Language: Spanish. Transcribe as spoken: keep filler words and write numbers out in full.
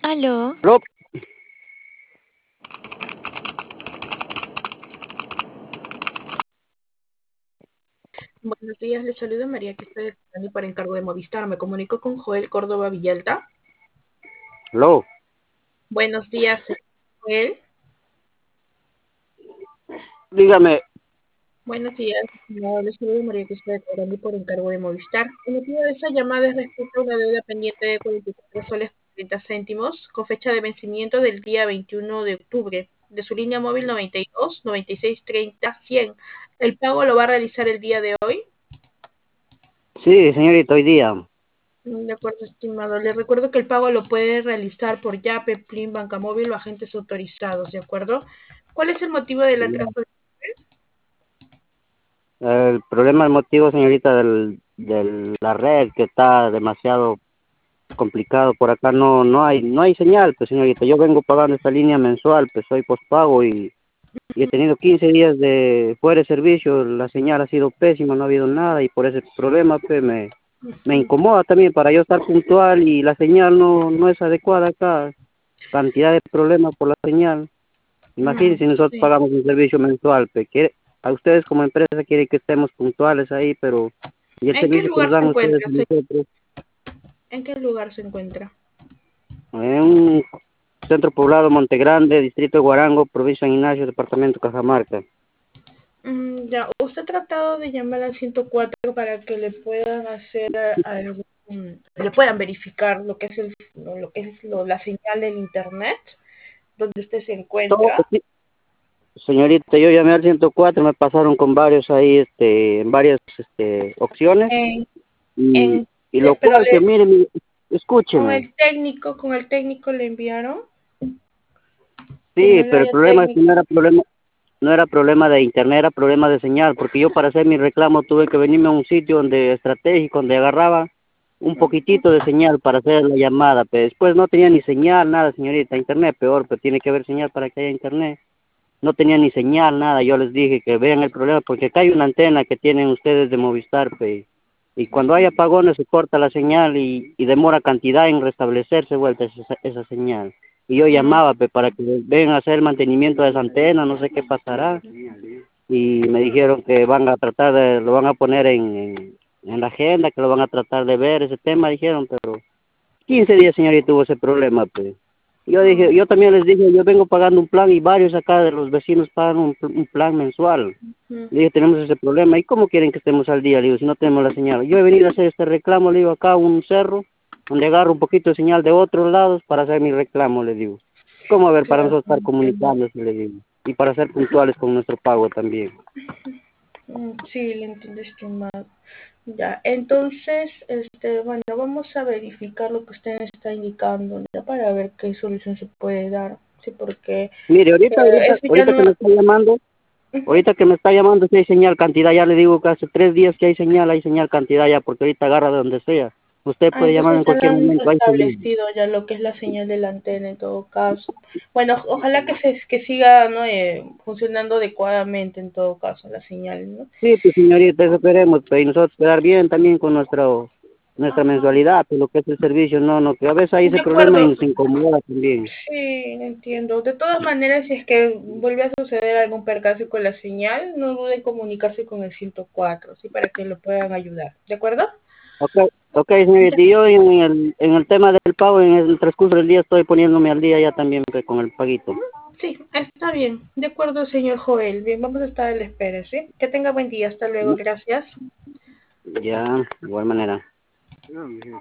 Aló. Rob, Buenos días, les saluda María, que estoy esperando para encargo de Movistar. Me comunico con Joel Córdoba Villalta. hello, Buenos días, señor Joel. dígame, Buenos días, no, les saluda María, que estoy esperando por encargo de Movistar. El motivo de esa llamada es respecto a una deuda pendiente de cuarenta y cuatro soles con treinta céntimos, con fecha de vencimiento del día veintiuno de octubre, de su línea móvil noventa y dos, noventa y seis, treinta, cien. ¿El pago lo va a realizar el día de hoy? sí, señorita, hoy día. De acuerdo, estimado. Le recuerdo que el pago lo puede realizar por Yape, Plin, Banca Móvil o agentes autorizados, ¿de acuerdo? ¿Cuál es el motivo del atraso? El problema, el motivo, señorita, del, de la red que está demasiado complicado por acá, no no hay no hay señal, pues, señorita. Yo vengo pagando esta línea mensual, pues soy pospago y, y he tenido quince días de fuera de servicio, la señal ha sido pésima, no ha habido nada y por ese problema, pues, me, me Ujú. incomoda también para yo estar puntual y la señal no, no es adecuada acá, cantidad de problemas por la señal. Mm, Imagínense, nosotros sí. pagamos un servicio mensual, pe, quiere- a ustedes como empresa quieren que estemos puntuales ahí, pero y el ¿En qué servicio que nos lugar se dan ustedes encuentra, a señor? nosotros, ¿En qué lugar se encuentra? en un centro poblado Monte Grande, distrito de Guarango, provincia de San Ignacio, departamento de Cajamarca. Mm, ya, ¿usted ha tratado de llamar al ciento cuatro para que le puedan hacer algún, le puedan verificar lo que es el, lo, lo que es lo- la señal del internet donde usted se Todo, encuentra? sí, señorita, yo llamé al ciento cuatro, me pasaron con varios ahí, este, en varias este, opciones, En, y, en, y te- lo pero cual, que le, miren, con escúcheme, el técnico, con el técnico le enviaron, con sí, el pero el área problema es que no técnica. era problema, no era problema de internet, era problema de señal, porque yo para hacer mi reclamo tuve que venirme a un sitio donde estratégico, donde agarraba un Ujú. poquitito de señal para hacer la llamada, pero después no tenía ni señal, nada, señorita, internet peor, pero tiene que haber señal para que haya internet. No tenía ni señal, nada, yo les dije que vean el problema, porque acá hay una antena que tienen ustedes de Movistar, pe, y cuando hay apagones se corta la señal y, y demora cantidad en restablecerse vuelta esa, esa señal. Y yo Mm, llamaba, pe, para que vengan a hacer el mantenimiento de esa antena, no sé qué pasará. Y me dijeron que van a tratar de, lo van a poner en, en, en la agenda, que lo van a tratar de ver ese tema, dijeron, pero quince días, señorita, tuvo ese problema, pues. Yo dije, mm, yo también les dije, yo vengo pagando un plan y varios acá de los vecinos pagan un, un plan mensual. mm. Le dije, tenemos ese problema. ¿Y cómo quieren que estemos al día? Le digo, si no tenemos la señal. Yo he venido a hacer este reclamo, le digo, acá a un cerro, donde agarro un poquito de señal de otros lados para hacer mi reclamo, le digo. ¿Cómo a ver, para Claro, nosotros estar entiendo. comunicándonos, le digo? Y para ser puntuales con nuestro pago también. Mm, sí, le entiendo, estimado. Ya, entonces, este, bueno, vamos a verificar lo que usted está indicando, ¿ya? Para ver qué solución se puede dar, sí, porque Mire, ahorita, eh, ahorita, eso ya ahorita que no. me está llamando, Ujú. ahorita que me está llamando, si hay señal cantidad, ya le digo que hace tres días que hay señal, hay señal cantidad ya, porque ahorita agarra de donde sea. Usted Ah, puede llamar entonces en ya lo cualquier han momento, hay señal. restablecido ya lo que es la señal de la antena en todo caso. Bueno, ojalá que se que siga, ¿no? eh, funcionando adecuadamente en todo caso la señal, ¿no? Sí, pues señorita, eso queremos, pues, y nosotros quedar bien también con nuestro, nuestra mensualidad, pues lo que es el servicio, no, no, que a veces hay ese De problema y acuerdo. nos incomoda también. Sí, entiendo. De todas maneras, si es que vuelve a suceder algún percance con la señal, no dude en comunicarse con el ciento cuatro, ¿sí? Para que lo puedan ayudar. ¿De acuerdo? Ok, ok, señorita, y yo en el, en el tema del pago, en el transcurso del día estoy poniéndome al día ya también, pues, con el paguito. Sí, está bien. De acuerdo, señor Joel. Bien, vamos a estar a la espera, ¿sí? Que tenga buen día. Hasta luego. Gracias. Ya, de igual manera.